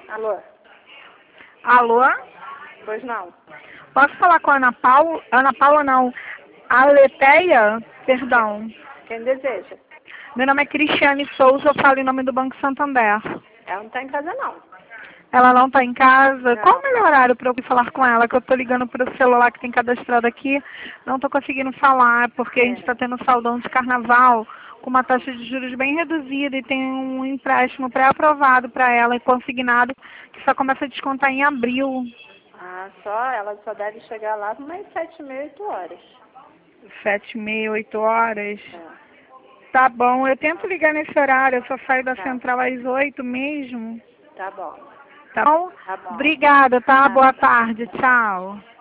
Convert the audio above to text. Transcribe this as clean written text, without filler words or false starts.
Alô? Alô? Pois não. Posso falar com a Ana Paula? Ana Paula não. A Leteia? Perdão. Quem deseja? Meu nome é Cristiane Souza, eu falo em nome do Banco Santander. Ela não está em casa, não. Ela não está em casa? Não. Qual o melhor horário para eu falar com ela? Que eu estou ligando para o celular que tem cadastrado aqui. Não estou conseguindo falar, porque a gente está tendo saldão de carnaval com uma taxa de juros bem reduzida e tem um empréstimo pré-aprovado para ela e consignado que só começa a descontar em abril. Ah, ela só deve chegar lá umas 7h30, 8h. 7h30, 8h. É. Tá bom, eu tento ligar nesse horário, eu só saio da Tá. central às 8 mesmo. Tá bom. Tá bom? Tá bom. Obrigada, tá? Tá. Boa tarde, tchau.